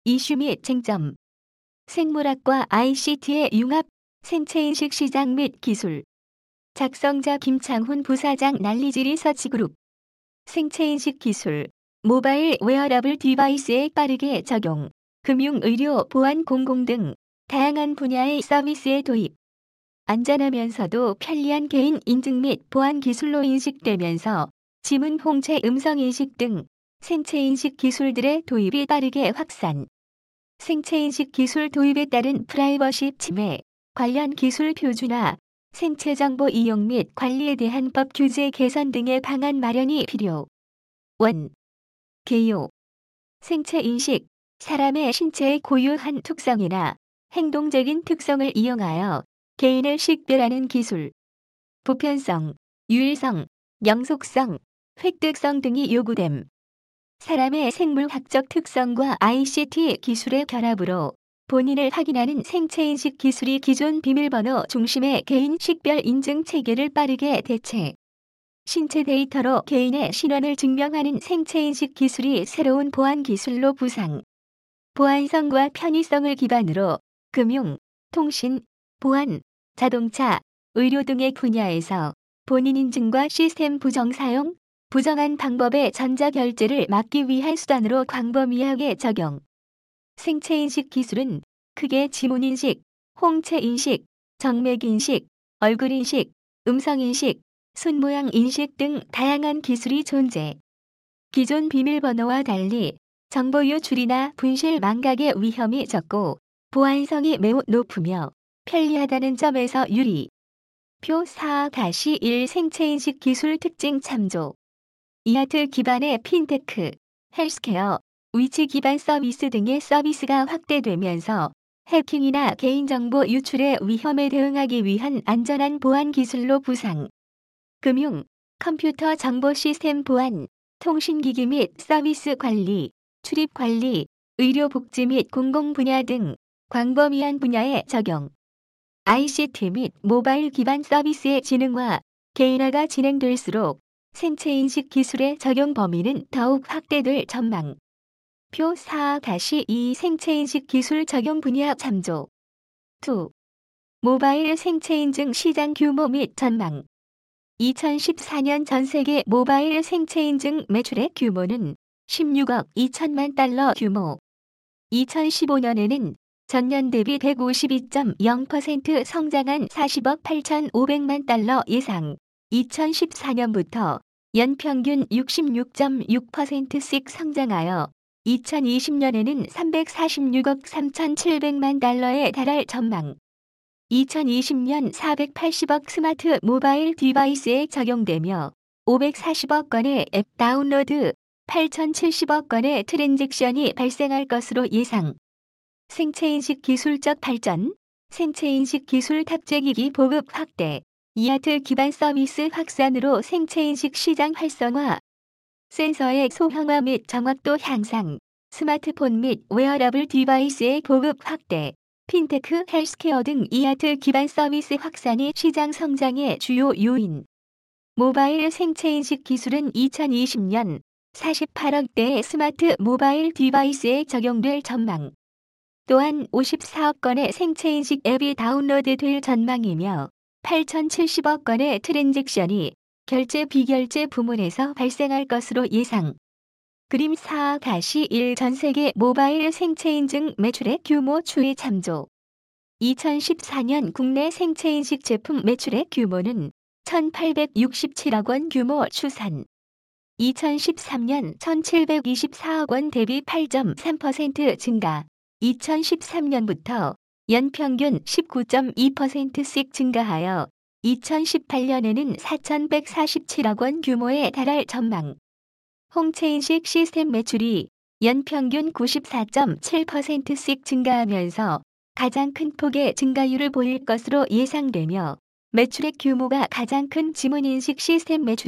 이슈 및 쟁점. 생물학과 ICT의 융합, 생체인식 시장 및 기술. 작성자 김창훈 부사장 난리지 리서치그룹. 생체인식 기술, 모바일 웨어러블 디바이스에 빠르게 적용, 금융, 의료, 보안, 공공 등 다양한 분야의 서비스의 도입. 안전하면서도 편리한 개인 인증 및 보안 기술로 인식되면서 지문 홍채 음성 인식 등 생체인식 기술들의 도입이 빠르게 확산. 생체인식 기술 도입에 따른 프라이버시 침해, 관련 기술 표준화, 생체 정보 이용 및 관리에 대한 법 규제 개선 등의 방안 마련이 필요. 1. 개요. 생체 인식, 사람의 신체의 고유한 특성이나 행동적인 특성을 이용하여 개인을 식별하는 기술. 보편성, 유일성, 영속성, 획득성 등이 요구됨. 사람의 생물학적 특성과 ICT 기술의 결합으로 본인을 확인하는 생체인식 기술이 기존 비밀번호 중심의 개인 식별 인증 체계를 빠르게 대체. 신체 데이터로 개인의 신원을 증명하는 생체인식 기술이 새로운 보안 기술로 부상. 보안성과 편의성을 기반으로 금융, 통신, 보안, 자동차, 의료 등의 분야에서 본인 인증과 시스템 부정 사용, 부정한 방법의 전자결제를 막기 위한 수단으로 광범위하게 적용. 생체인식 기술은 크게 지문인식, 홍채인식, 정맥인식, 얼굴인식, 음성인식, 손모양 인식 등 다양한 기술이 존재. 기존 비밀번호와 달리 정보 유출이나 분실 망각의 위험이 적고 보안성이 매우 높으며 편리하다는 점에서 유리. 표 4-1 생체인식 기술 특징 참조. 이하트 기반의 핀테크, 헬스케어, 위치 기반 서비스 등의 서비스가 확대되면서 해킹이나 개인정보 유출의 위험에 대응하기 위한 안전한 보안 기술로 부상. 금융, 컴퓨터 정보 시스템 보안, 통신기기 및 서비스 관리, 출입 관리, 의료 복지 및 공공 분야 등 광범위한 분야에 적용. ICT 및 모바일 기반 서비스의 지능화, 개인화가 진행될수록 생체인식 기술의 적용 범위는 더욱 확대될 전망. 표 4-2 생체인식 기술 적용 분야 참조. 2. 모바일 생체인증 시장 규모 및 전망. 2014년 전 세계 모바일 생체인증 매출의 규모는 16억 2천만 달러 규모. 2015년에는 전년 대비 152.0% 성장한 40억 8,500만 달러 예상. 2014년부터 연평균 66.6%씩 성장하여 2020년에는 346억 3,700만 달러에 달할 전망. 2020년 480억 스마트 모바일 디바이스에 적용되며 540억 건의 앱 다운로드, 8,070억 건의 트랜잭션이 발생할 것으로 예상. 생체인식 기술적 발전, 생체인식 기술 탑재기기 보급 확대, 이하트 기반 서비스 확산으로 생체인식 시장 활성화, 센서의 소형화 및 정확도 향상, 스마트폰 및 웨어러블 디바이스의 보급 확대, 핀테크, 헬스케어 등 이하트 기반 서비스 확산이 시장 성장의 주요 요인. 모바일 생체인식 기술은 2020년 48억대의 스마트 모바일 디바이스에 적용될 전망. 또한 54억 건의 생체인식 앱이 다운로드될 전망이며 8,070억 건의 트랜잭션이 결제 비결제 부문에서 발생할 것으로 예상. 그림 4-1 전 세계 모바일 생체인증 매출의 규모 추이 참조. 2014년 국내 생체인식 제품 매출의 규모는 1,867억 원 규모 추산. 2013년 1,724억 원 대비 8.3% 증가. 2013년부터 연평균 19.2%씩 증가하여 2018년에는 4,147억 원 규모에 달할 전망. 홍채인식 시스템 매출이 연평균 94.7%씩 증가하면서 가장 큰 폭의 증가율을 보일 것으로 예상되며 매출액 규모가 가장 큰 지문인식 시스템 매출